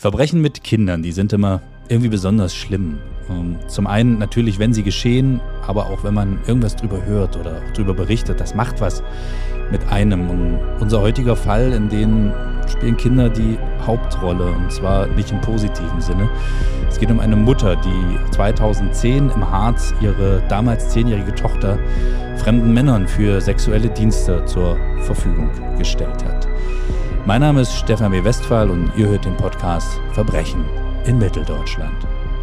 Verbrechen mit Kindern, die sind immer irgendwie besonders schlimm. Zum einen natürlich, wenn sie geschehen, aber auch wenn man irgendwas drüber hört oder auch drüber berichtet, das macht was mit einem. Und unser heutiger Fall, in dem spielen Kinder die Hauptrolle, und zwar nicht im positiven Sinne. Es geht um eine Mutter, die 2010 im Harz ihre damals 10-jährige Tochter fremden Männern für sexuelle Dienste zur Verfügung gestellt hat. Mein Name ist Stefan W. Westphal und ihr hört den Podcast Verbrechen in Mitteldeutschland.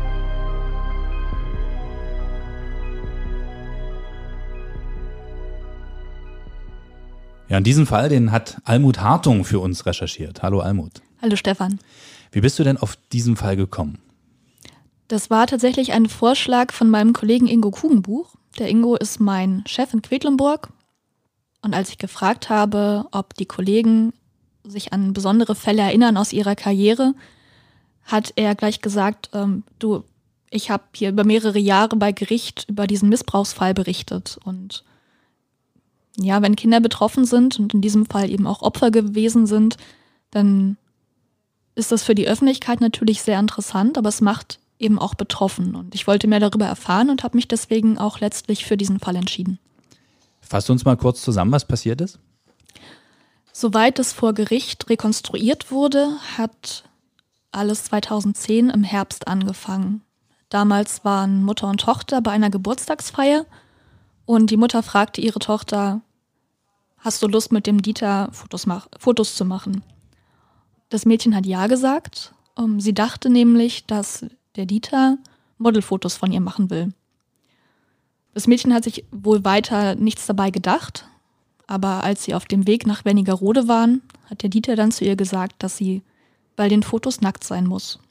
Ja, in diesem Fall, den hat Almut Hartung für uns recherchiert. Hallo Almut. Hallo Stefan. Wie bist du denn auf diesen Fall gekommen? Das war tatsächlich ein Vorschlag von meinem Kollegen Ingo Kugenbuch. Der Ingo ist mein Chef in Quedlinburg. Und als ich gefragt habe, ob die Kollegen sich an besondere Fälle erinnern aus ihrer Karriere, hat er gleich gesagt, ich habe hier über mehrere Jahre bei Gericht über diesen Missbrauchsfall berichtet. Und ja, wenn Kinder betroffen sind und in diesem Fall eben auch Opfer gewesen sind, dann ist das für die Öffentlichkeit natürlich sehr interessant, aber es macht eben auch betroffen. Und ich wollte mehr darüber erfahren und habe mich deswegen auch letztlich für diesen Fall entschieden. Fass uns mal kurz zusammen, was passiert ist. Soweit es vor Gericht rekonstruiert wurde, hat alles 2010 im Herbst angefangen. Damals waren Mutter und Tochter bei einer Geburtstagsfeier und die Mutter fragte ihre Tochter, hast du Lust, mit dem Dieter Fotos zu machen? Das Mädchen hat ja gesagt. Sie dachte nämlich, dass der Dieter Modelfotos von ihr machen will. Das Mädchen hat sich wohl weiter nichts dabei gedacht, aber als sie auf dem Weg nach Wernigerode waren, hat der Dieter dann zu ihr gesagt, dass sie bei den Fotos nackt sein muss.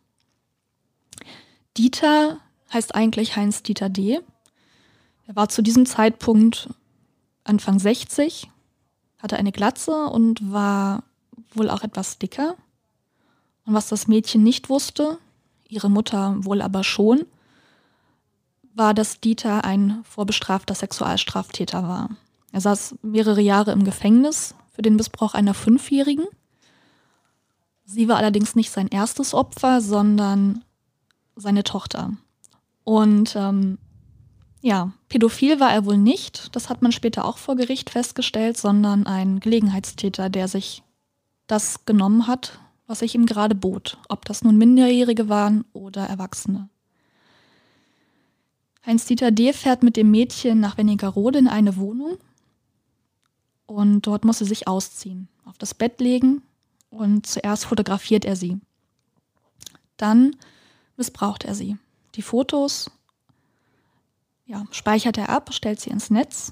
Dieter heißt eigentlich Heinz-Dieter D. Er war zu diesem Zeitpunkt Anfang 60, hatte eine Glatze und war wohl auch etwas dicker. Und was das Mädchen nicht wusste, ihre Mutter wohl aber schon, war, dass Dieter ein vorbestrafter Sexualstraftäter war. Er saß mehrere Jahre im Gefängnis für den Missbrauch einer 5-Jährigen. Sie war allerdings nicht sein erstes Opfer, sondern seine Tochter. Und pädophil war er wohl nicht, das hat man später auch vor Gericht festgestellt, sondern ein Gelegenheitstäter, der sich das genommen hat, was sich ihm gerade bot, ob das nun Minderjährige waren oder Erwachsene. Heinz-Dieter D. fährt mit dem Mädchen nach Wernigerode in eine Wohnung und dort muss sie sich ausziehen, auf das Bett legen und zuerst fotografiert er sie. Dann missbraucht er sie. Die Fotos speichert er ab, stellt sie ins Netz.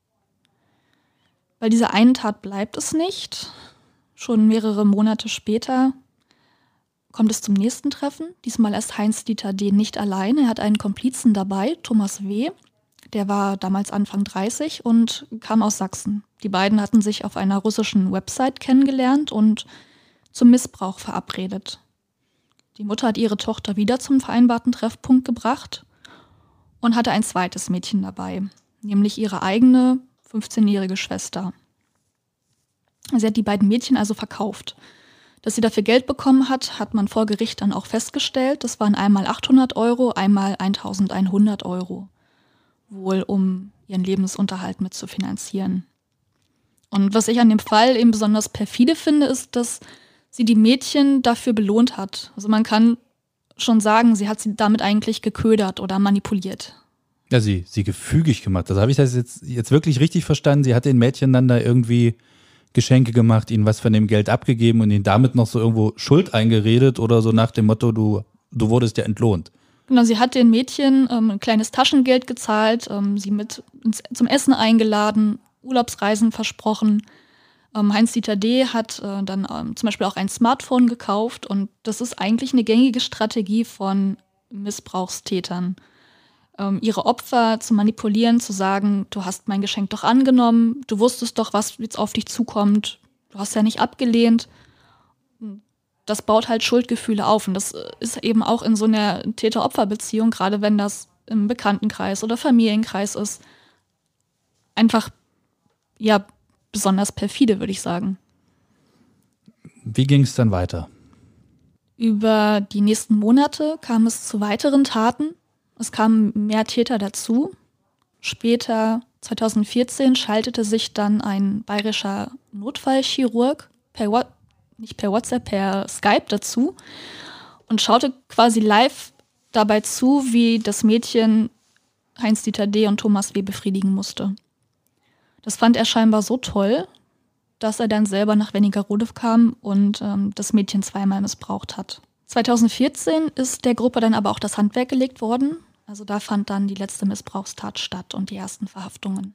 Bei dieser einen Tat bleibt es nicht. Schon mehrere Monate später kommt es zum nächsten Treffen. Diesmal ist Heinz-Dieter D. nicht allein. Er hat einen Komplizen dabei, Thomas W., der war damals Anfang 30 und kam aus Sachsen. Die beiden hatten sich auf einer russischen Website kennengelernt und zum Missbrauch verabredet. Die Mutter hat ihre Tochter wieder zum vereinbarten Treffpunkt gebracht und hatte ein zweites Mädchen dabei, nämlich ihre eigene 15-jährige Schwester. Sie hat die beiden Mädchen also verkauft. Dass sie dafür Geld bekommen hat, hat man vor Gericht dann auch festgestellt. Das waren einmal 800 Euro, einmal 1100 Euro. Wohl um ihren Lebensunterhalt mit zu finanzieren. Und was ich an dem Fall eben besonders perfide finde, ist, dass sie die Mädchen dafür belohnt hat. Also man kann schon sagen, sie hat sie damit eigentlich geködert oder manipuliert. Ja, sie gefügig gemacht. Also habe ich das jetzt wirklich richtig verstanden? Sie hat den Mädchen dann da irgendwie Geschenke gemacht, ihnen was von dem Geld abgegeben und ihnen damit noch so irgendwo Schuld eingeredet oder so nach dem Motto, du wurdest ja entlohnt. Genau, sie hat den Mädchen ein kleines Taschengeld gezahlt, sie mit zum Essen eingeladen, Urlaubsreisen versprochen. Heinz-Dieter D. hat dann zum Beispiel auch ein Smartphone gekauft und das ist eigentlich eine gängige Strategie von Missbrauchstätern. Ihre Opfer zu manipulieren, zu sagen, du hast mein Geschenk doch angenommen, du wusstest doch, was jetzt auf dich zukommt, du hast ja nicht abgelehnt. Das baut halt Schuldgefühle auf und das ist eben auch in so einer Täter-Opfer-Beziehung, gerade wenn das im Bekanntenkreis oder Familienkreis ist, einfach besonders perfide, würde ich sagen. Wie ging es dann weiter? Über die nächsten Monate kam es zu weiteren Taten. Es kamen mehr Täter dazu. Später, 2014, schaltete sich dann ein bayerischer Notfallchirurg nicht per WhatsApp, per Skype dazu und schaute quasi live dabei zu, wie das Mädchen Heinz-Dieter D. und Thomas W. befriedigen musste. Das fand er scheinbar so toll, dass er dann selber nach Wernigerode kam und das Mädchen zweimal missbraucht hat. 2014 ist der Gruppe dann aber auch das Handwerk gelegt worden. Also da fand dann die letzte Missbrauchstat statt und die ersten Verhaftungen.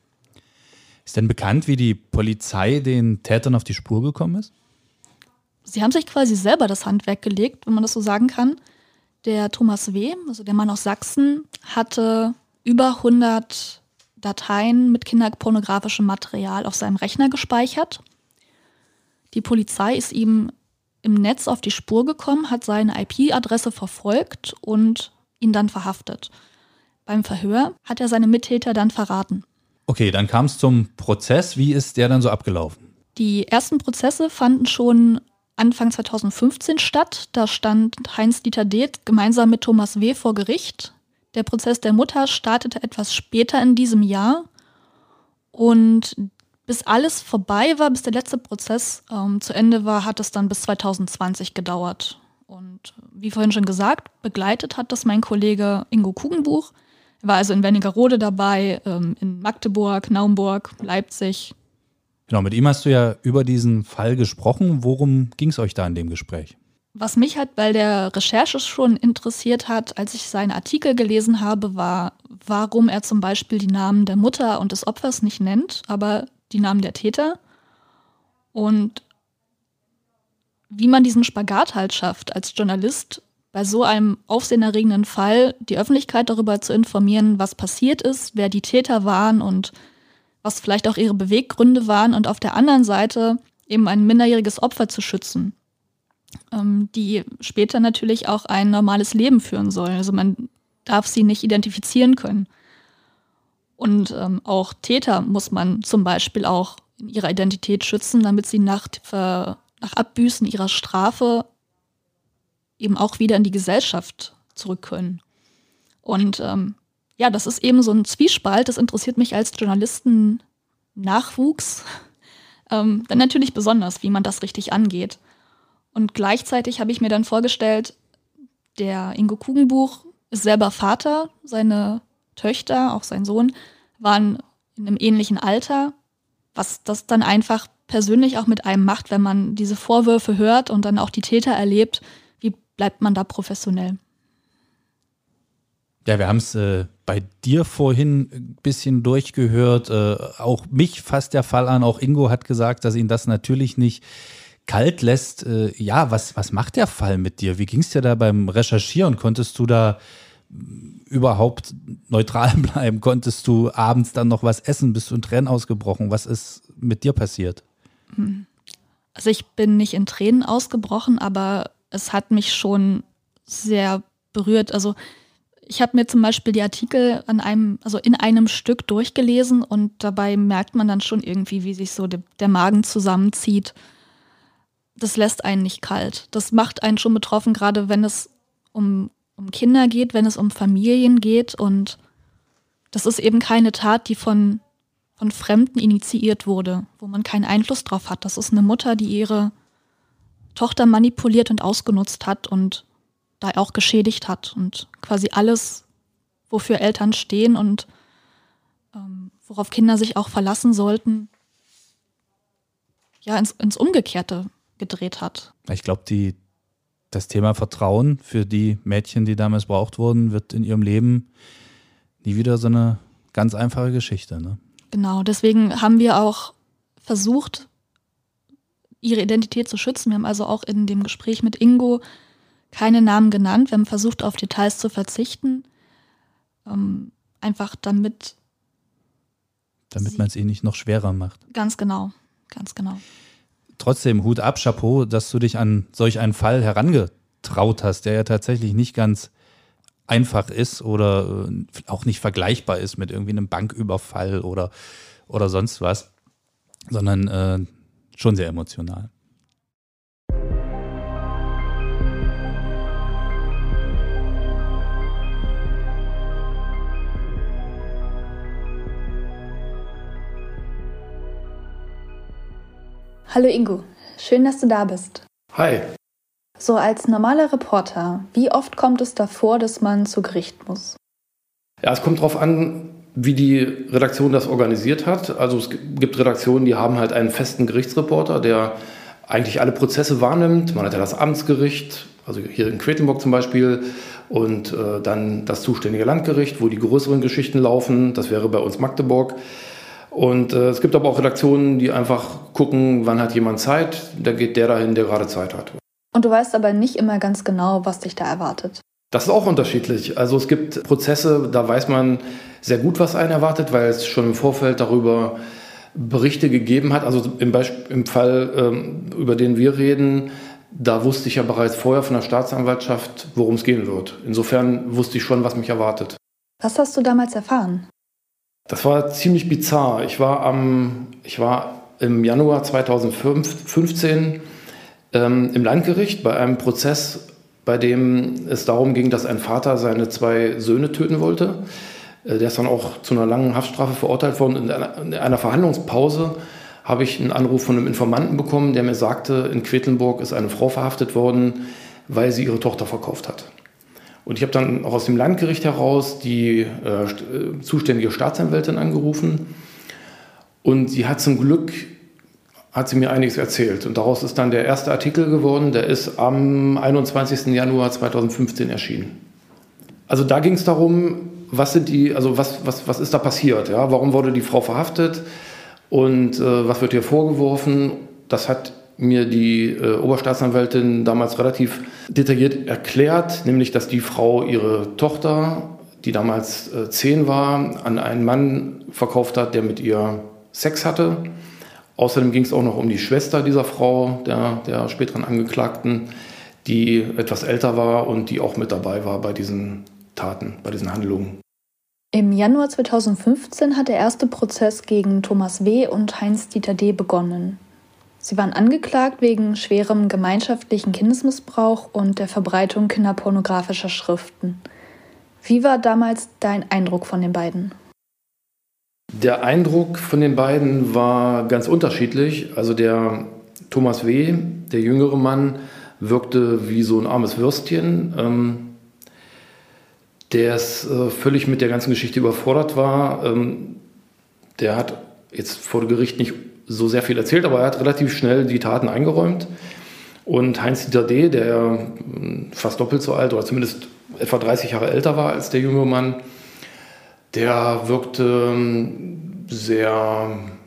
Ist denn bekannt, wie die Polizei den Tätern auf die Spur gekommen ist? Sie haben sich quasi selber das Handwerk gelegt, wenn man das so sagen kann. Der Thomas W., also der Mann aus Sachsen, hatte über 100 Dateien mit kinderpornografischem Material auf seinem Rechner gespeichert. Die Polizei ist ihm im Netz auf die Spur gekommen, hat seine IP-Adresse verfolgt und ihn dann verhaftet. Beim Verhör hat er seine Mittäter dann verraten. Okay, dann kam es zum Prozess. Wie ist der dann so abgelaufen? Die ersten Prozesse fanden schon Anfang 2015 statt. Da stand Heinz-Dieter D. gemeinsam mit Thomas W. vor Gericht. Der Prozess der Mutter startete etwas später in diesem Jahr. Und bis alles vorbei war, bis der letzte Prozess zu Ende war, hat es dann bis 2020 gedauert. Und wie vorhin schon gesagt, begleitet hat das mein Kollege Ingo Kugenbuch. Er war also in Wernigerode dabei, in Magdeburg, Naumburg, Leipzig. Genau, mit ihm hast du ja über diesen Fall gesprochen. Worum ging es euch da in dem Gespräch? Was mich halt bei der Recherche schon interessiert hat, als ich seine Artikel gelesen habe, war, warum er zum Beispiel die Namen der Mutter und des Opfers nicht nennt, aber die Namen der Täter. Und wie man diesen Spagat halt schafft, als Journalist bei so einem aufsehenerregenden Fall die Öffentlichkeit darüber zu informieren, was passiert ist, wer die Täter waren und was vielleicht auch ihre Beweggründe waren und auf der anderen Seite eben ein minderjähriges Opfer zu schützen, die später natürlich auch ein normales Leben führen sollen. Also man darf sie nicht identifizieren können. Und auch Täter muss man zum Beispiel auch in ihrer Identität schützen, damit sie nach Abbüßen ihrer Strafe eben auch wieder in die Gesellschaft zurück können. Und ja, das ist eben so ein Zwiespalt, das interessiert mich als Journalisten-Nachwuchs dann natürlich besonders, wie man das richtig angeht. Und gleichzeitig habe ich mir dann vorgestellt, der Ingo Kugenbuch ist selber Vater, seine Töchter, auch sein Sohn, waren in einem ähnlichen Alter, was das dann einfach persönlich auch mit einem macht, wenn man diese Vorwürfe hört und dann auch die Täter erlebt, wie bleibt man da professionell? Ja, wir haben es bei dir vorhin ein bisschen durchgehört. Auch mich fasst der Fall an. Auch Ingo hat gesagt, dass ihn das natürlich nicht kalt lässt. Ja, was macht der Fall mit dir? Wie ging es dir da beim Recherchieren? Konntest du da überhaupt neutral bleiben? Konntest du abends dann noch was essen? Bist du in Tränen ausgebrochen? Was ist mit dir passiert? Also ich bin nicht in Tränen ausgebrochen, aber es hat mich schon sehr berührt. Also ich habe mir zum Beispiel die Artikel in einem Stück durchgelesen und dabei merkt man dann schon irgendwie, wie sich so der Magen zusammenzieht. Das lässt einen nicht kalt. Das macht einen schon betroffen, gerade wenn es um Kinder geht, wenn es um Familien geht. Und das ist eben keine Tat, die von Fremden initiiert wurde, wo man keinen Einfluss drauf hat. Das ist eine Mutter, die ihre Tochter manipuliert und ausgenutzt hat und da auch geschädigt hat und quasi alles, wofür Eltern stehen und worauf Kinder sich auch verlassen sollten, ja, ins Umgekehrte gedreht hat. Ich glaube, das Thema Vertrauen für die Mädchen, die da missbraucht wurden, wird in ihrem Leben nie wieder so eine ganz einfache Geschichte, ne? Genau, deswegen haben wir auch versucht, ihre Identität zu schützen. Wir haben also auch in dem Gespräch mit Ingo keine Namen genannt. Wir haben versucht, auf Details zu verzichten. Einfach damit man es ihnen nicht noch schwerer macht. Ganz genau, ganz genau. Trotzdem, Hut ab, Chapeau, dass du dich an solch einen Fall herangetraut hast, der ja tatsächlich nicht ganz einfach ist oder auch nicht vergleichbar ist mit irgendwie einem Banküberfall oder sonst was, sondern schon sehr emotional. Hallo Ingo, schön, dass du da bist. Hi. So, als normaler Reporter, wie oft kommt es davor, dass man zu Gericht muss? Ja, es kommt darauf an, wie die Redaktion das organisiert hat. Also es gibt Redaktionen, die haben halt einen festen Gerichtsreporter, der eigentlich alle Prozesse wahrnimmt. Man hat ja das Amtsgericht, also hier in Quedlinburg zum Beispiel, und dann das zuständige Landgericht, wo die größeren Geschichten laufen. Das wäre bei uns Magdeburg. Und es gibt aber auch Redaktionen, die einfach gucken, wann hat jemand Zeit. Da geht der dahin, der gerade Zeit hat. Und du weißt aber nicht immer ganz genau, was dich da erwartet. Das ist auch unterschiedlich. Also es gibt Prozesse, da weiß man sehr gut, was einen erwartet, weil es schon im Vorfeld darüber Berichte gegeben hat. Also im Fall, über den wir reden, da wusste ich ja bereits vorher von der Staatsanwaltschaft, worum es gehen wird. Insofern wusste ich schon, was mich erwartet. Was hast du damals erfahren? Das war ziemlich bizarr. Ich war im Januar 2015 im Landgericht bei einem Prozess, bei dem es darum ging, dass ein Vater seine 2 Söhne töten wollte. Der ist dann auch zu einer langen Haftstrafe verurteilt worden. In einer Verhandlungspause habe ich einen Anruf von einem Informanten bekommen, der mir sagte, in Quedlinburg ist eine Frau verhaftet worden, weil sie ihre Tochter verkauft hat. Und ich habe dann auch aus dem Landgericht heraus die zuständige Staatsanwältin angerufen. Und sie hat zum Glück mir einiges erzählt. Und daraus ist dann der erste Artikel geworden, der ist am 21. Januar 2015 erschienen. Also da ging es darum, was ist da passiert? Ja? Warum wurde die Frau verhaftet? Und was wird ihr vorgeworfen? Das hat mir die Oberstaatsanwältin damals relativ detailliert erklärt, nämlich, dass die Frau ihre Tochter, die damals 10 war, an einen Mann verkauft hat, der mit ihr Sex hatte. Außerdem ging es auch noch um die Schwester dieser Frau, der späteren Angeklagten, die etwas älter war und die auch mit dabei war bei diesen Taten, bei diesen Handlungen. Im Januar 2015 hat der erste Prozess gegen Thomas W. und Heinz-Dieter D. begonnen. Sie waren angeklagt wegen schwerem gemeinschaftlichen Kindesmissbrauch und der Verbreitung kinderpornografischer Schriften. Wie war damals dein Eindruck von den beiden? Der Eindruck von den beiden war ganz unterschiedlich. Also der Thomas W., der jüngere Mann, wirkte wie so ein armes Würstchen, der völlig mit der ganzen Geschichte überfordert war. Der hat jetzt vor Gericht nicht so sehr viel erzählt, aber er hat relativ schnell die Taten eingeräumt. Und Heinz-Dieter D., der fast doppelt so alt oder zumindest etwa 30 Jahre älter war als der jüngere Mann, der wirkte sehr,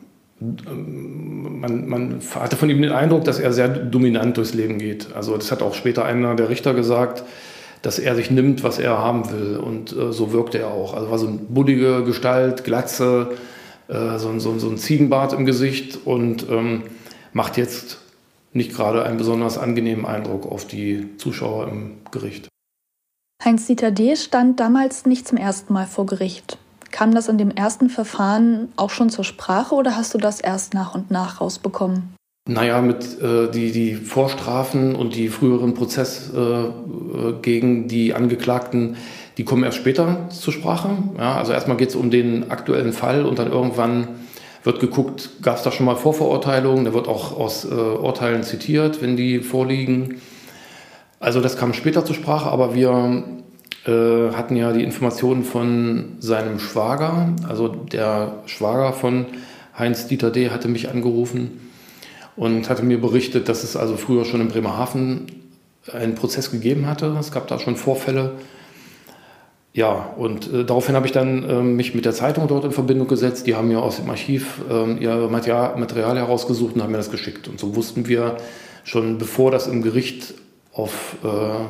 man hatte von ihm den Eindruck, dass er sehr dominant durchs Leben geht. Also das hat auch später einer der Richter gesagt, dass er sich nimmt, was er haben will. Und so wirkte er auch. Also war so eine buddige Gestalt, Glatze, so ein Ziegenbart im Gesicht und macht jetzt nicht gerade einen besonders angenehmen Eindruck auf die Zuschauer im Gericht. Heinz-Dieter D. stand damals nicht zum ersten Mal vor Gericht. Kam das in dem ersten Verfahren auch schon zur Sprache oder hast du das erst nach und nach rausbekommen? Naja, die Vorstrafen und die früheren Prozesse gegen die Angeklagten, die kommen erst später zur Sprache. Ja, also erstmal geht es um den aktuellen Fall und dann irgendwann wird geguckt, gab es da schon mal Vorverurteilungen. Da wird auch aus Urteilen zitiert, wenn die vorliegen. Also das kam später zur Sprache, aber wir hatten ja die Informationen von seinem Schwager. Also der Schwager von Heinz-Dieter D. hatte mich angerufen und hatte mir berichtet, dass es also früher schon in Bremerhaven einen Prozess gegeben hatte. Es gab da schon Vorfälle. Ja, und daraufhin habe ich dann mich mit der Zeitung dort in Verbindung gesetzt. Die haben mir aus dem Archiv ihr Material herausgesucht und haben mir das geschickt. Und so wussten wir schon, bevor das im Gericht aufs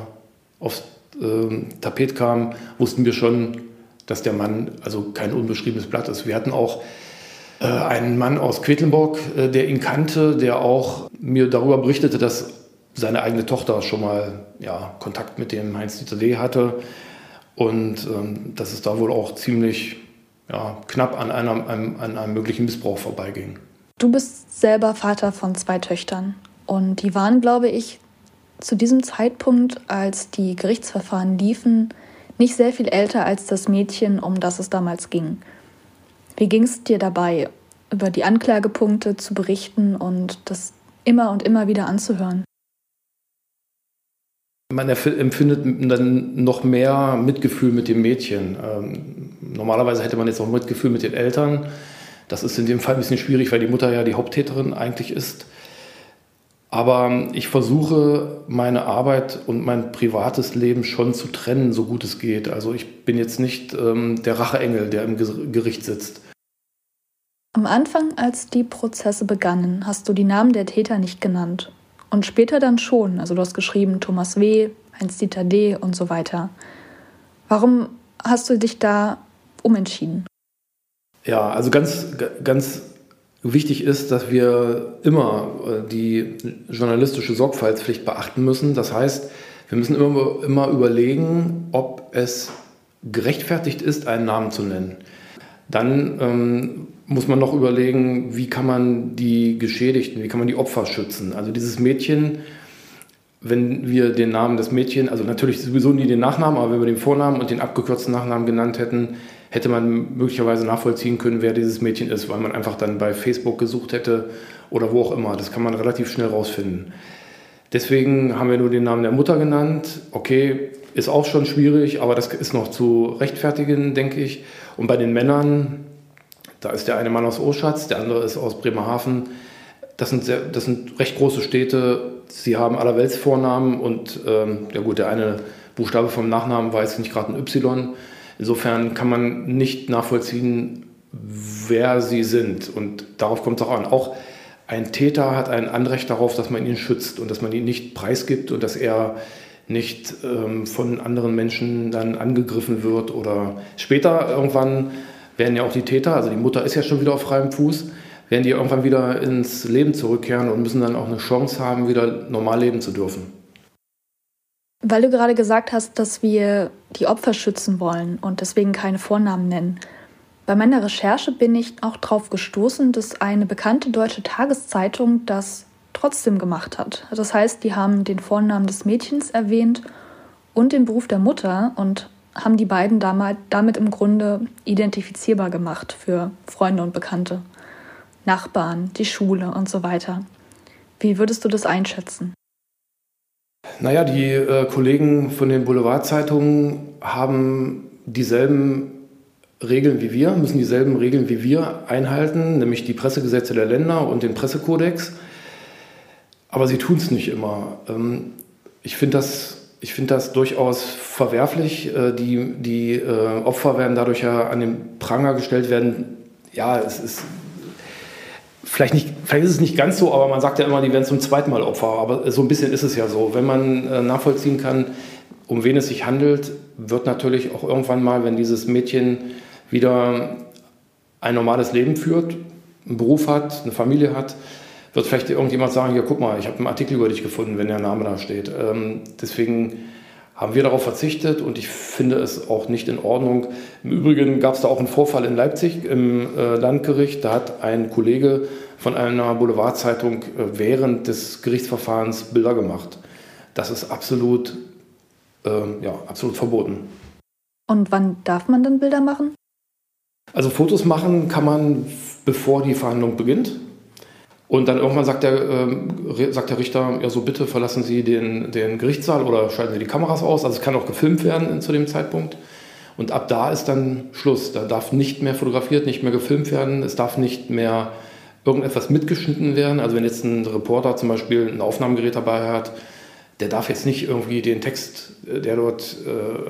Tapet kam, wussten wir schon, dass der Mann also kein unbeschriebenes Blatt ist. Wir hatten auch einen Mann aus Quedlinburg, der ihn kannte, der auch mir darüber berichtete, dass seine eigene Tochter schon mal Kontakt mit dem Heinz-Dieter D. hatte und dass es da wohl auch ziemlich knapp an einem möglichen Missbrauch vorbeiging. Du bist selber Vater von 2 Töchtern und die waren, glaube ich, zu diesem Zeitpunkt, als die Gerichtsverfahren liefen, nicht sehr viel älter als das Mädchen, um das es damals ging. Wie ging es dir dabei, über die Anklagepunkte zu berichten und das immer und immer wieder anzuhören? Man empfindet dann noch mehr Mitgefühl mit dem Mädchen. Normalerweise hätte man jetzt auch Mitgefühl mit den Eltern. Das ist in dem Fall ein bisschen schwierig, weil die Mutter ja die Haupttäterin eigentlich ist. Aber ich versuche, meine Arbeit und mein privates Leben schon zu trennen, so gut es geht. Also ich bin jetzt nicht der Racheengel, der im Gericht sitzt. Am Anfang, als die Prozesse begannen, hast du die Namen der Täter nicht genannt. Und später dann schon. Also du hast geschrieben Thomas W., Heinz-Dieter D. und so weiter. Warum hast du dich da umentschieden? Ja, also ganz wichtig ist, dass wir immer die journalistische Sorgfaltspflicht beachten müssen. Das heißt, wir müssen immer überlegen, ob es gerechtfertigt ist, einen Namen zu nennen. Dann muss man noch überlegen, wie kann man die Geschädigten, wie kann man die Opfer schützen. Also dieses Mädchen, wenn wir den Namen des Mädchens, also natürlich sowieso nie den Nachnamen, aber wenn wir den Vornamen und den abgekürzten Nachnamen genannt hätten, hätte man möglicherweise nachvollziehen können, wer dieses Mädchen ist, weil man einfach dann bei Facebook gesucht hätte oder wo auch immer. Das kann man relativ schnell rausfinden. Deswegen haben wir nur den Namen der Mutter genannt. Okay, ist auch schon schwierig, aber das ist noch zu rechtfertigen, denke ich. Und bei den Männern, da ist der eine Mann aus Oschatz, der andere ist aus Bremerhaven. Das sind recht große Städte. Sie haben allerwelts Vornamen und ja gut, der eine Buchstabe vom Nachnamen war jetzt nicht gerade ein Y. Insofern kann man nicht nachvollziehen, wer sie sind. Und darauf kommt es auch an. Auch ein Täter hat ein Anrecht darauf, dass man ihn schützt und dass man ihn nicht preisgibt und dass er nicht von anderen Menschen dann angegriffen wird. Oder später irgendwann werden ja auch die Täter, also die Mutter ist ja schon wieder auf freiem Fuß, werden die irgendwann wieder ins Leben zurückkehren und müssen dann auch eine Chance haben, wieder normal leben zu dürfen. Weil du gerade gesagt hast, dass wir die Opfer schützen wollen und deswegen keine Vornamen nennen. Bei meiner Recherche bin ich auch darauf gestoßen, dass eine bekannte deutsche Tageszeitung das trotzdem gemacht hat. Das heißt, die haben den Vornamen des Mädchens erwähnt und den Beruf der Mutter und haben die beiden damit im Grunde identifizierbar gemacht für Freunde und Bekannte, Nachbarn, die Schule und so weiter. Wie würdest du das einschätzen? Naja, die Kollegen von den Boulevardzeitungen haben dieselben Regeln wie wir, müssen dieselben Regeln wie wir einhalten, nämlich die Pressegesetze der Länder und den Pressekodex. Aber sie tun es nicht immer. Ich finde das durchaus verwerflich. Die Opfer werden dadurch ja an den Pranger gestellt werden. Ja, vielleicht ist es nicht ganz so, aber man sagt ja immer, die werden zum zweiten Mal Opfer. Aber so ein bisschen ist es ja so. Wenn man nachvollziehen kann, um wen es sich handelt, wird natürlich auch irgendwann mal, wenn dieses Mädchen wieder ein normales Leben führt, einen Beruf hat, eine Familie hat, wird vielleicht irgendjemand sagen, ja guck mal, ich habe einen Artikel über dich gefunden, wenn der Name da steht. Deswegen haben wir darauf verzichtet und ich finde es auch nicht in Ordnung. Im Übrigen gab es da auch einen Vorfall in Leipzig im Landgericht. Da hat ein Kollege von einer Boulevardzeitung während des Gerichtsverfahrens Bilder gemacht. Das ist absolut verboten. Und wann darf man dann Bilder machen? Also Fotos machen kann man, bevor die Verhandlung beginnt. Und dann irgendwann sagt der Richter, ja so bitte verlassen Sie den Gerichtssaal oder schalten Sie die Kameras aus. Also es kann auch gefilmt werden zu dem Zeitpunkt. Und ab da ist dann Schluss. Da darf nicht mehr fotografiert, nicht mehr gefilmt werden. Es darf nicht mehr irgendetwas mitgeschnitten werden. Also wenn jetzt ein Reporter zum Beispiel ein Aufnahmegerät dabei hat, der darf jetzt nicht irgendwie den Text, der dort,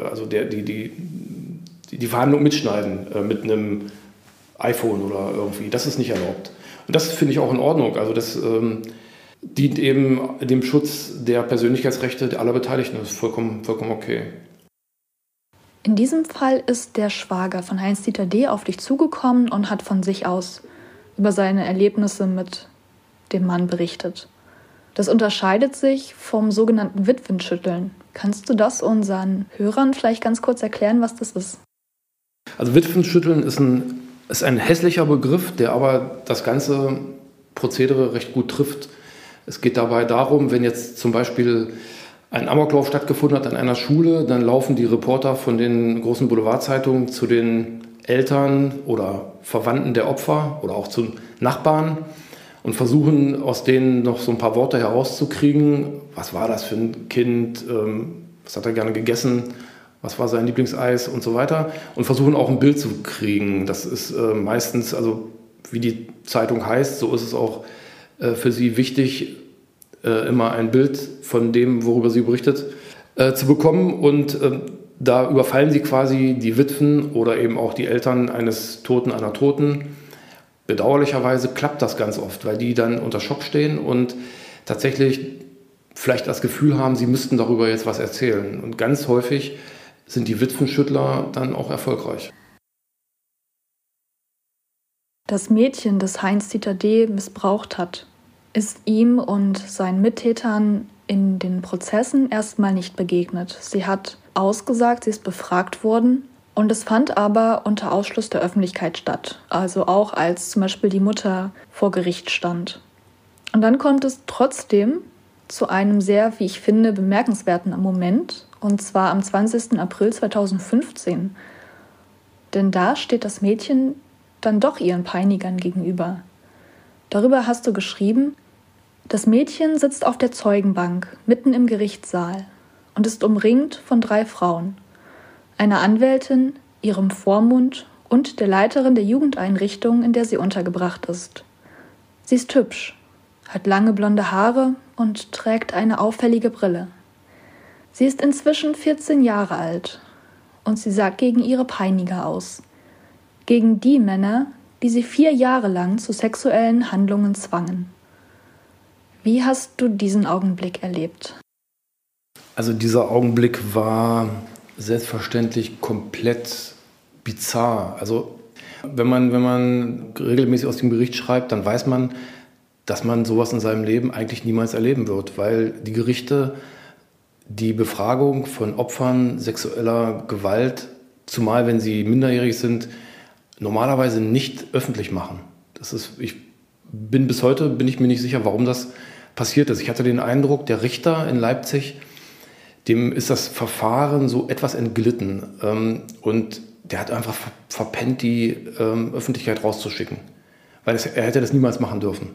die Verhandlung mitschneiden mit einem iPhone oder irgendwie. Das ist nicht erlaubt. Und das finde ich auch in Ordnung. Also das dient eben dem Schutz der Persönlichkeitsrechte aller Beteiligten. Das ist vollkommen okay. In diesem Fall ist der Schwager von Heinz-Dieter D. auf dich zugekommen und hat von sich aus über seine Erlebnisse mit dem Mann berichtet. Das unterscheidet sich vom sogenannten Witwenschütteln. Kannst du das unseren Hörern vielleicht ganz kurz erklären, was das ist? Also Witwenschütteln ist ein hässlicher Begriff, der aber das ganze Prozedere recht gut trifft. Es geht dabei darum, wenn jetzt zum Beispiel ein Amoklauf stattgefunden hat an einer Schule, dann laufen die Reporter von den großen Boulevardzeitungen zu den Eltern oder Verwandten der Opfer oder auch zu Nachbarn und versuchen aus denen noch so ein paar Worte herauszukriegen. Was war das für ein Kind? Was hat er gerne gegessen? Was war sein Lieblingseis und so weiter? Und versuchen auch ein Bild zu kriegen. Das ist meistens, also wie die Zeitung heißt, so ist es auch für sie wichtig, immer ein Bild von dem, worüber sie berichtet, zu bekommen. Und da überfallen sie quasi die Witwen oder eben auch die Eltern eines Toten, einer Toten. Bedauerlicherweise klappt das ganz oft, weil die dann unter Schock stehen und tatsächlich vielleicht das Gefühl haben, sie müssten darüber jetzt was erzählen. Und ganz häufig sind die Witwenschüttler dann auch erfolgreich. Das Mädchen, das Heinz-Dieter D. missbraucht hat, ist ihm und seinen Mittätern in den Prozessen erstmal nicht begegnet. Sie hat ausgesagt, sie ist befragt worden und es fand aber unter Ausschluss der Öffentlichkeit statt. Also auch als zum Beispiel die Mutter vor Gericht stand. Und dann kommt es trotzdem zu einem sehr, wie ich finde, bemerkenswerten Moment, und zwar am 20. April 2015. Denn da steht das Mädchen dann doch ihren Peinigern gegenüber. Darüber hast du geschrieben: Das Mädchen sitzt auf der Zeugenbank mitten im Gerichtssaal und ist umringt von 3 Frauen, einer Anwältin, ihrem Vormund und der Leiterin der Jugendeinrichtung, in der sie untergebracht ist. Sie ist hübsch, hat lange blonde Haare und trägt eine auffällige Brille. Sie ist inzwischen 14 Jahre alt und sie sagt gegen ihre Peiniger aus. Gegen die Männer, die sie 4 Jahre lang zu sexuellen Handlungen zwangen. Wie hast du diesen Augenblick erlebt? Also dieser Augenblick war selbstverständlich komplett bizarr. Also wenn man regelmäßig aus dem Bericht schreibt, dann weiß man, dass man sowas in seinem Leben eigentlich niemals erleben wird, weil die Gerichte die Befragung von Opfern sexueller Gewalt, zumal wenn sie minderjährig sind, normalerweise nicht öffentlich machen. Bis heute bin ich mir nicht sicher, warum das passiert ist. Ich hatte den Eindruck, der Richter in Leipzig, dem ist das Verfahren so etwas entglitten. Und der hat einfach verpennt, die Öffentlichkeit rauszuschicken. Weil er hätte das niemals machen dürfen.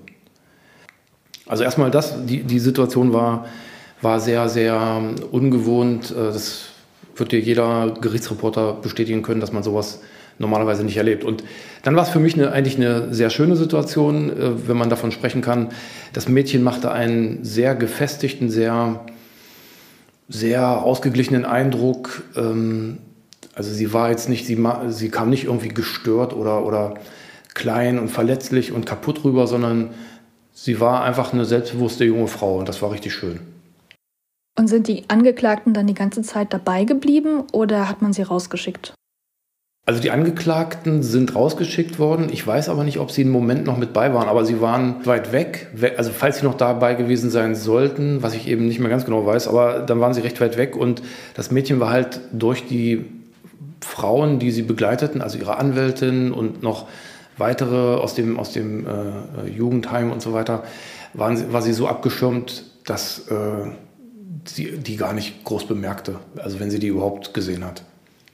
Also erstmal die Situation war sehr, sehr ungewohnt. Das wird dir jeder Gerichtsreporter bestätigen können, dass man sowas normalerweise nicht erlebt. Und dann war es für mich eigentlich eine sehr schöne Situation, wenn man davon sprechen kann. Das Mädchen machte einen sehr gefestigten, sehr, sehr ausgeglichenen Eindruck. Also sie war jetzt nicht, sie kam nicht irgendwie gestört oder klein und verletzlich und kaputt rüber, sondern sie war einfach eine selbstbewusste junge Frau und das war richtig schön. Und sind die Angeklagten dann die ganze Zeit dabei geblieben oder hat man sie rausgeschickt? Also die Angeklagten sind rausgeschickt worden. Ich weiß aber nicht, ob sie einen Moment noch mit bei waren, aber sie waren weit weg. Also falls sie noch dabei gewesen sein sollten, was ich eben nicht mehr ganz genau weiß, aber dann waren sie recht weit weg und das Mädchen war halt durch die Frauen, die sie begleiteten, also ihre Anwältin und noch weitere aus dem Jugendheim und so weiter, war sie so abgeschirmt, dass sie die gar nicht groß bemerkte, also wenn sie die überhaupt gesehen hat.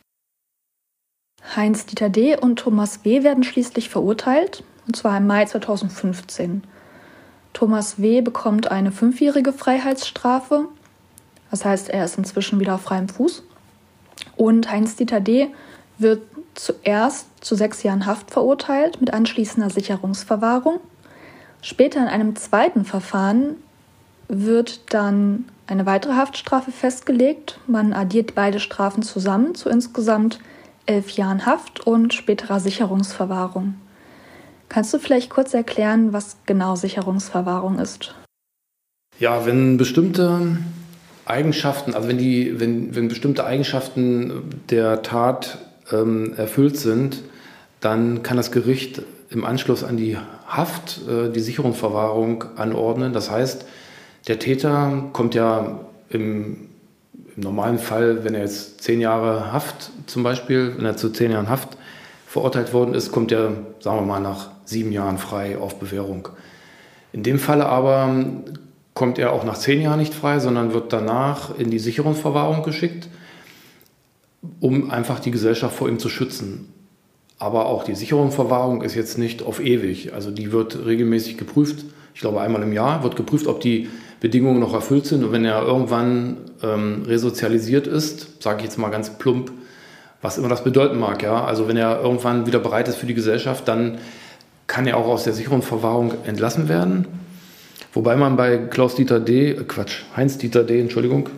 Heinz-Dieter D. und Thomas W. werden schließlich verurteilt, und zwar im Mai 2015. Thomas W. bekommt eine 5-jährige Freiheitsstrafe, das heißt, er ist inzwischen wieder auf freiem Fuß. Und Heinz-Dieter D. wird zuerst zu 6 Jahren Haft verurteilt mit anschließender Sicherungsverwahrung. Später in einem zweiten Verfahren wird dann eine weitere Haftstrafe festgelegt. Man addiert beide Strafen zusammen zu insgesamt 11 Jahren Haft und späterer Sicherungsverwahrung. Kannst du vielleicht kurz erklären, was genau Sicherungsverwahrung ist? Ja, wenn bestimmte Eigenschaften, also wenn bestimmte Eigenschaften der Tat erfüllt sind, dann kann das Gericht im Anschluss an die Haft die Sicherungsverwahrung anordnen. Das heißt, der Täter kommt ja im normalen Fall, wenn er jetzt 10 Jahre Haft zum Beispiel, wenn er zu 10 Jahren Haft verurteilt worden ist, kommt er, sagen wir mal, nach 7 Jahren frei auf Bewährung. In dem Falle aber kommt er auch nach 10 Jahren nicht frei, sondern wird danach in die Sicherungsverwahrung geschickt, um einfach die Gesellschaft vor ihm zu schützen. Aber auch die Sicherungsverwahrung ist jetzt nicht auf ewig. Also die wird regelmäßig geprüft. Ich glaube, einmal im Jahr wird geprüft, ob die Bedingungen noch erfüllt sind. Und wenn er irgendwann resozialisiert ist, sage ich jetzt mal ganz plump, was immer das bedeuten mag, ja. Also wenn er irgendwann wieder bereit ist für die Gesellschaft, dann kann er auch aus der Sicherungsverwahrung entlassen werden. Wobei man bei Heinz-Dieter D.,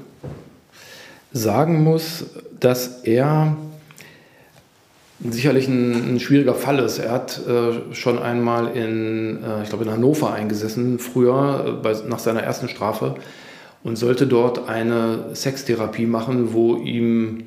sagen muss, dass er sicherlich ein schwieriger Fall ist. Er hat schon einmal in Hannover eingesessen, früher nach seiner ersten Strafe, und sollte dort eine Sextherapie machen, wo ihm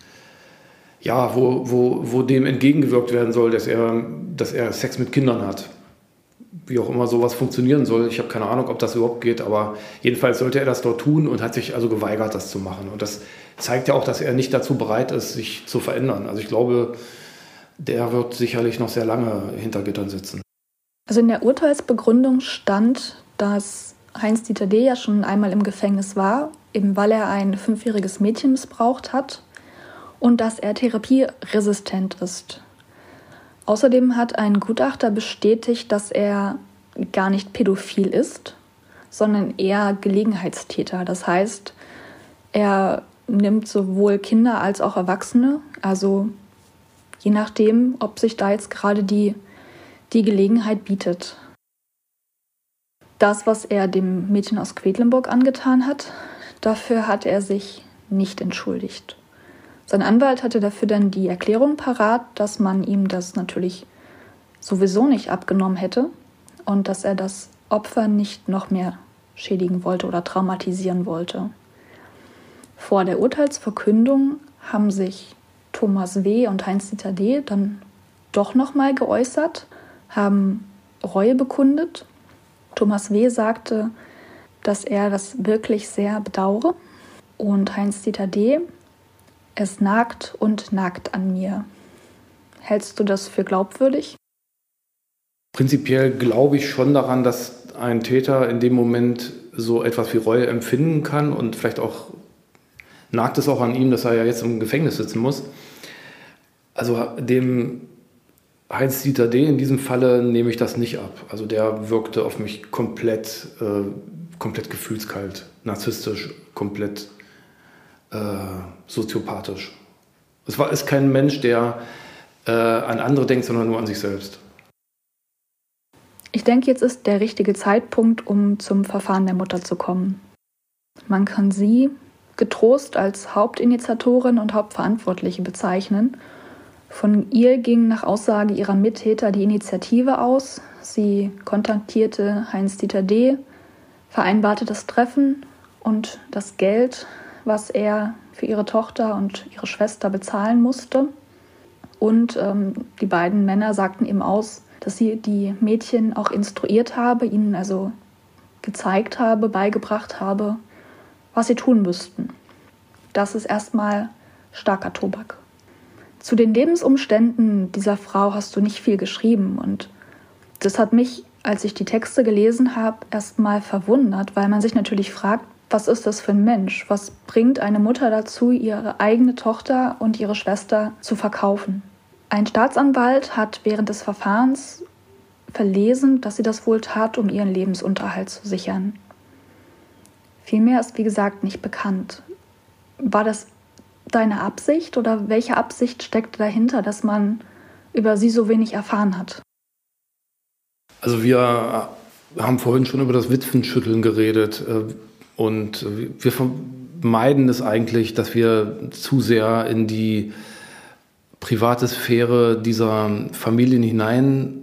wo dem entgegengewirkt werden soll, dass er Sex mit Kindern hat. Wie auch immer sowas funktionieren soll. Ich habe keine Ahnung, ob das überhaupt geht, aber jedenfalls sollte er das dort tun und hat sich also geweigert, das zu machen. Und das zeigt ja auch, dass er nicht dazu bereit ist, sich zu verändern. Also ich glaube, der wird sicherlich noch sehr lange hinter Gittern sitzen. Also in der Urteilsbegründung stand, dass Heinz-Dieter D. ja schon einmal im Gefängnis war, eben weil er ein 5-jähriges Mädchen missbraucht hat und dass er therapieresistent ist. Außerdem hat ein Gutachter bestätigt, dass er gar nicht pädophil ist, sondern eher Gelegenheitstäter. Das heißt, er nimmt sowohl Kinder als auch Erwachsene, also je nachdem, ob sich da jetzt gerade die Gelegenheit bietet. Das, was er dem Mädchen aus Quedlinburg angetan hat, dafür hat er sich nicht entschuldigt. Sein Anwalt hatte dafür dann die Erklärung parat, dass man ihm das natürlich sowieso nicht abgenommen hätte und dass er das Opfer nicht noch mehr schädigen wollte oder traumatisieren wollte. Vor der Urteilsverkündung haben sich Thomas W. und Heinz-Dieter D. dann doch nochmal geäußert, haben Reue bekundet. Thomas W. sagte, dass er das wirklich sehr bedauere. Und Heinz-Dieter D.: Es nagt und nagt an mir. Hältst du das für glaubwürdig? Prinzipiell glaube ich schon daran, dass ein Täter in dem Moment so etwas wie Reue empfinden kann und vielleicht auch nagt es auch an ihm, dass er ja jetzt im Gefängnis sitzen muss. Also dem Heinz-Dieter D. in diesem Falle nehme ich das nicht ab. Also der wirkte auf mich komplett gefühlskalt, narzisstisch, komplett soziopathisch. Ist kein Mensch, der an andere denkt, sondern nur an sich selbst. Ich denke, jetzt ist der richtige Zeitpunkt, um zum Verfahren der Mutter zu kommen. Man kann sie getrost als Hauptinitiatorin und Hauptverantwortliche bezeichnen. Von ihr ging nach Aussage ihrer Mittäter die Initiative aus. Sie kontaktierte Heinz-Dieter D., vereinbarte das Treffen und das Geld, was er für ihre Tochter und ihre Schwester bezahlen musste. Und die beiden Männer sagten ihm aus, dass sie die Mädchen auch instruiert habe, ihnen also gezeigt habe, beigebracht habe, was sie tun müssten. Das ist erstmal starker Tobak. Zu den Lebensumständen dieser Frau hast du nicht viel geschrieben. Und das hat mich, als ich die Texte gelesen habe, erstmal verwundert, weil man sich natürlich fragt, was ist das für ein Mensch? Was bringt eine Mutter dazu, ihre eigene Tochter und ihre Schwester zu verkaufen? Ein Staatsanwalt hat während des Verfahrens verlesen, dass sie das wohl tat, um ihren Lebensunterhalt zu sichern. Viel mehr ist, wie gesagt, nicht bekannt. War das deine Absicht oder welche Absicht steckt dahinter, dass man über sie so wenig erfahren hat? Also wir haben vorhin schon über das Witwenschütteln geredet und wir vermeiden es eigentlich, dass wir zu sehr in die private Sphäre dieser Familien hinein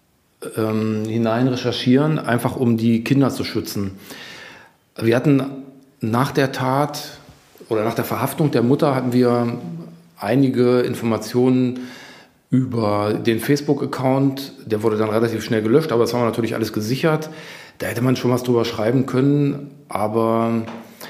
recherchieren, einfach um die Kinder zu schützen. Wir hatten nach der Tat oder nach der Verhaftung der Mutter hatten wir einige Informationen über den Facebook-Account. Der wurde dann relativ schnell gelöscht, aber das haben wir natürlich alles gesichert. Da hätte man schon was drüber schreiben können, aber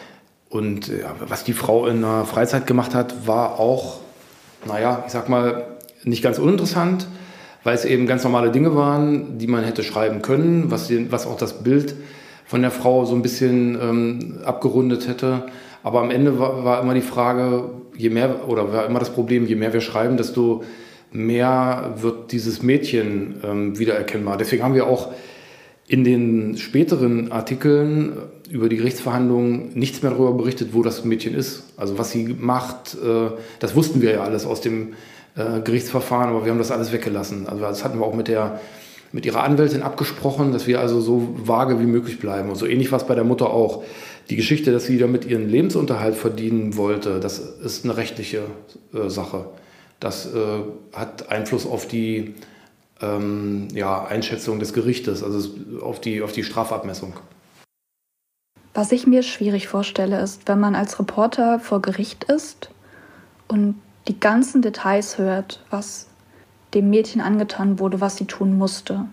was die Frau in der Freizeit gemacht hat, war auch, ich sag mal, nicht ganz uninteressant, weil es eben ganz normale Dinge waren, die man hätte schreiben können, was auch das Bild von der Frau so ein bisschen abgerundet hätte. Aber am Ende war immer die Frage, war immer das Problem, je mehr wir schreiben, desto mehr wird dieses Mädchen wiedererkennbar. Deswegen haben wir auch in den späteren Artikeln über die Gerichtsverhandlungen nichts mehr darüber berichtet, wo das Mädchen ist. Also was sie macht, das wussten wir ja alles aus dem Gerichtsverfahren, aber wir haben das alles weggelassen. Also das hatten wir auch mit ihrer Anwältin abgesprochen, dass wir also so vage wie möglich bleiben. Und so ähnlich war es bei der Mutter auch. Die Geschichte, dass sie damit ihren Lebensunterhalt verdienen wollte, das ist eine rechtliche Sache. Das hat Einfluss auf die Einschätzung des Gerichtes, also auf die Strafabmessung. Was ich mir schwierig vorstelle, ist, wenn man als Reporter vor Gericht ist und die ganzen Details hört, was dem Mädchen angetan wurde, was sie tun musste.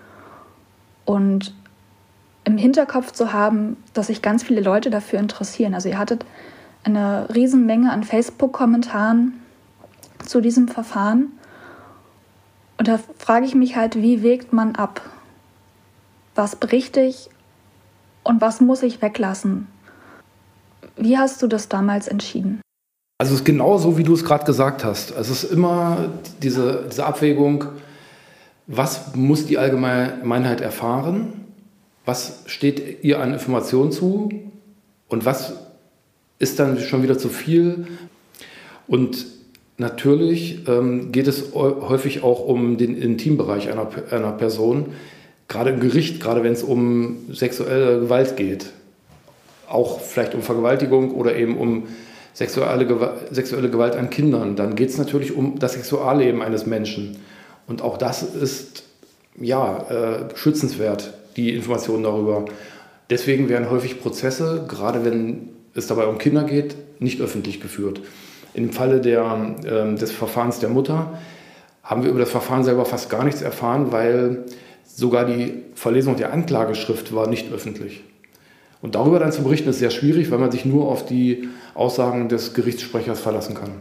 Und im Hinterkopf zu haben, dass sich ganz viele Leute dafür interessieren. Also ihr hattet eine Riesenmenge an Facebook-Kommentaren zu diesem Verfahren. Und da frage ich mich halt, wie wägt man ab? Was berichte ich und was muss ich weglassen? Wie hast du das damals entschieden? Also es ist genau so, wie du es gerade gesagt hast. Es ist immer diese Abwägung, was muss die Allgemeinheit erfahren, was steht ihr an Informationen zu und was ist dann schon wieder zu viel. Und natürlich geht es häufig auch um den Intimbereich einer Person, gerade im Gericht, gerade wenn es um sexuelle Gewalt geht, auch vielleicht um Vergewaltigung oder eben um sexuelle Gewalt an Kindern. Dann geht es natürlich um das Sexualleben eines Menschen. Und auch das ist schützenswert, die Informationen darüber. Deswegen werden häufig Prozesse, gerade wenn es dabei um Kinder geht, nicht öffentlich geführt. Im Falle des Verfahrens der Mutter haben wir über das Verfahren selber fast gar nichts erfahren, weil sogar die Verlesung der Anklageschrift war nicht öffentlich. Und darüber dann zu berichten, ist sehr schwierig, weil man sich nur auf die Aussagen des Gerichtssprechers verlassen kann.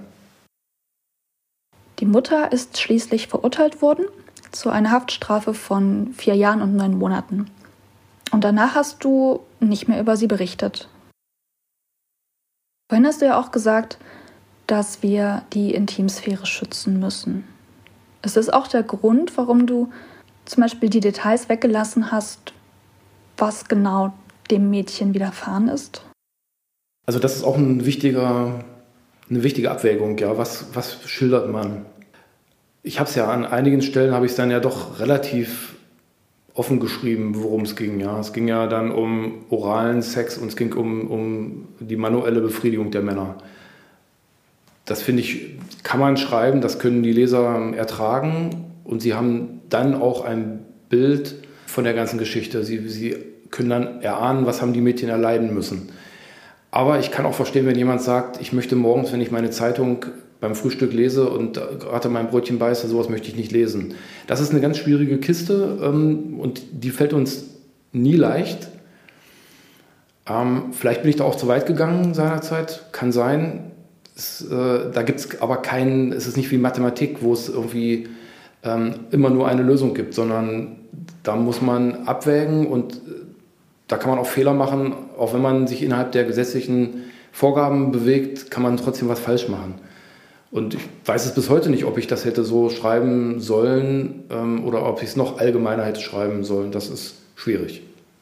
Die Mutter ist schließlich verurteilt worden zu einer Haftstrafe von 4 Jahren und 9 Monaten. Und danach hast du nicht mehr über sie berichtet. Vorhin hast du ja auch gesagt, dass wir die Intimsphäre schützen müssen. Ist das auch der Grund, warum du zum Beispiel die Details weggelassen hast, was genau dem Mädchen widerfahren ist? Also das ist auch eine wichtige Abwägung. Ja. Was schildert man? Ich habe es ja an einigen Stellen, habe ich es dann ja doch relativ offen geschrieben, worum es ging. Ja. Es ging ja dann um oralen Sex und es ging um die manuelle Befriedigung der Männer. Das finde ich, kann man schreiben, das können die Leser ertragen und sie haben dann auch ein Bild von der ganzen Geschichte. Sie können dann erahnen, was haben die Mädchen erleiden müssen. Aber ich kann auch verstehen, wenn jemand sagt, ich möchte morgens, wenn ich meine Zeitung beim Frühstück lese und gerade mein Brötchen beiße, sowas möchte ich nicht lesen. Das ist eine ganz schwierige Kiste und die fällt uns nie leicht. Vielleicht bin ich da auch zu weit gegangen seinerzeit, kann sein. Da gibt es aber es ist nicht wie Mathematik, wo es irgendwie immer nur eine Lösung gibt, sondern da muss man abwägen und da kann man auch Fehler machen. Auch wenn man sich innerhalb der gesetzlichen Vorgaben bewegt, kann man trotzdem was falsch machen. Und ich weiß es bis heute nicht, ob ich das hätte so schreiben sollen oder ob ich es noch allgemeiner hätte schreiben sollen. Das ist schwierig.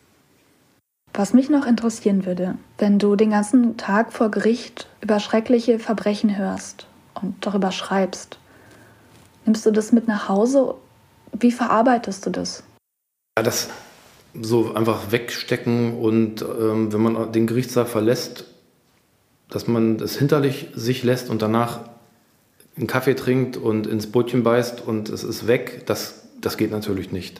Was mich noch interessieren würde, wenn du den ganzen Tag vor Gericht über schreckliche Verbrechen hörst und darüber schreibst, nimmst du das mit nach Hause? Wie verarbeitest du das? Ja, das so einfach wegstecken und wenn man den Gerichtssaal verlässt, dass man das hinter sich lässt und danach einen Kaffee trinkt und ins Brötchen beißt und es ist weg, das geht natürlich nicht.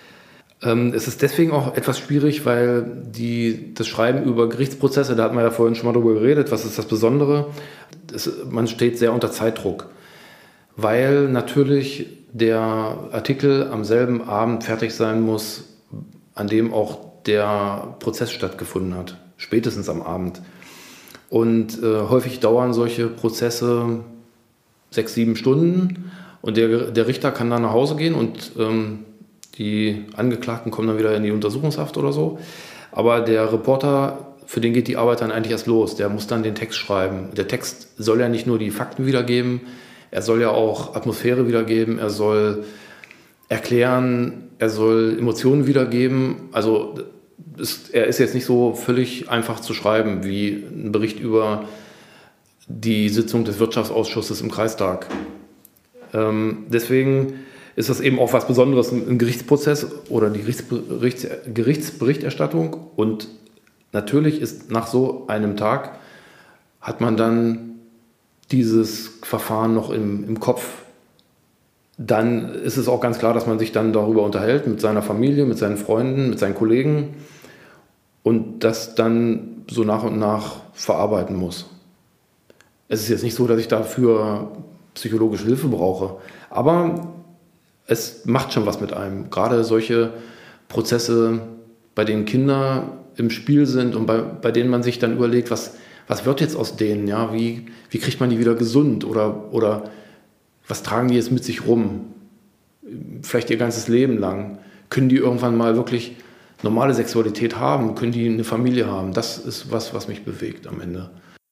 Es ist deswegen auch etwas schwierig, weil das Schreiben über Gerichtsprozesse, da hat man ja vorhin schon mal drüber geredet, was ist das Besondere? Man steht sehr unter Zeitdruck, weil natürlich der Artikel am selben Abend fertig sein muss, an dem auch der Prozess stattgefunden hat, spätestens am Abend. Und häufig dauern solche Prozesse 6-7 Stunden und der Richter kann dann nach Hause gehen und die Angeklagten kommen dann wieder in die Untersuchungshaft oder so. Aber der Reporter, für den geht die Arbeit dann eigentlich erst los. Der muss dann den Text schreiben. Der Text soll ja nicht nur die Fakten wiedergeben, Er soll ja auch Atmosphäre wiedergeben, er soll erklären, er soll Emotionen wiedergeben. Also er ist jetzt nicht so völlig einfach zu schreiben wie ein Bericht über die Sitzung des Wirtschaftsausschusses im Kreistag. Deswegen ist das eben auch was Besonderes im Gerichtsprozess oder die Gerichtsberichterstattung. Und natürlich ist nach so einem Tag, hat man dann dieses Verfahren noch im Kopf. Dann ist es auch ganz klar, dass man sich dann darüber unterhält mit seiner Familie, mit seinen Freunden, mit seinen Kollegen und das dann so nach und nach verarbeiten muss. Es ist jetzt nicht so, dass ich dafür psychologische Hilfe brauche, aber es macht schon was mit einem. Gerade solche Prozesse, bei denen Kinder im Spiel sind und bei denen man sich dann überlegt, was wird jetzt aus denen? Ja? Wie kriegt man die wieder gesund? Oder was tragen die jetzt mit sich rum? Vielleicht ihr ganzes Leben lang. Können die irgendwann mal wirklich normale Sexualität haben? Können die eine Familie haben? Das ist was mich bewegt am Ende.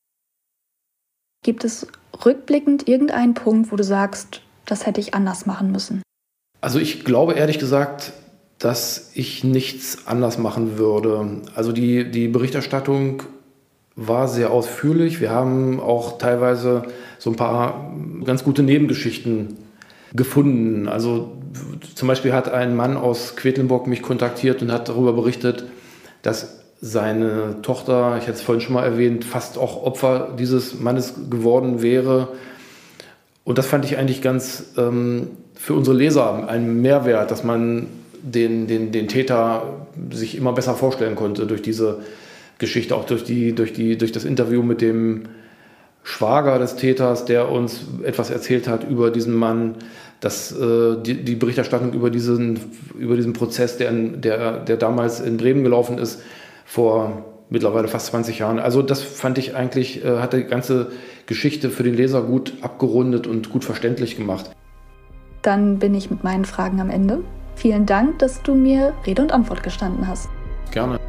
Gibt es rückblickend irgendeinen Punkt, wo du sagst, das hätte ich anders machen müssen? Also ich glaube ehrlich gesagt, dass ich nichts anders machen würde. Also die Berichterstattung war sehr ausführlich. Wir haben auch teilweise so ein paar ganz gute Nebengeschichten gefunden. Also zum Beispiel hat ein Mann aus Quedlinburg mich kontaktiert und hat darüber berichtet, dass seine Tochter, ich hatte es vorhin schon mal erwähnt, fast auch Opfer dieses Mannes geworden wäre. Und das fand ich eigentlich ganz für unsere Leser ein Mehrwert, dass man den Täter sich immer besser vorstellen konnte durch diese Geschichte, auch durch das Interview mit dem Schwager des Täters, der uns etwas erzählt hat über diesen Mann, dass die Berichterstattung über diesen Prozess, der damals in Bremen gelaufen ist, vor mittlerweile fast 20 Jahren. Also das fand ich eigentlich, hat die ganze Geschichte für den Leser gut abgerundet und gut verständlich gemacht. Dann bin ich mit meinen Fragen am Ende. Vielen Dank, dass du mir Rede und Antwort gestanden hast. Gerne.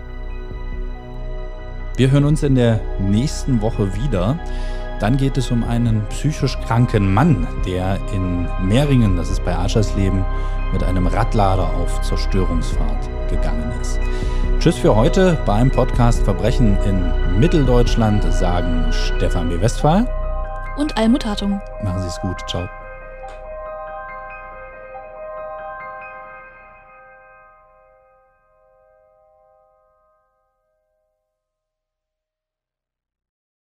Wir hören uns in der nächsten Woche wieder. Dann geht es um einen psychisch kranken Mann, der in Mehringen, das ist bei Aschersleben, mit einem Radlader auf Zerstörungsfahrt gegangen ist. Tschüss für heute. Beim Podcast Verbrechen in Mitteldeutschland sagen Stefan B. Westphal und Almut Hartung. Machen Sie es gut. Ciao.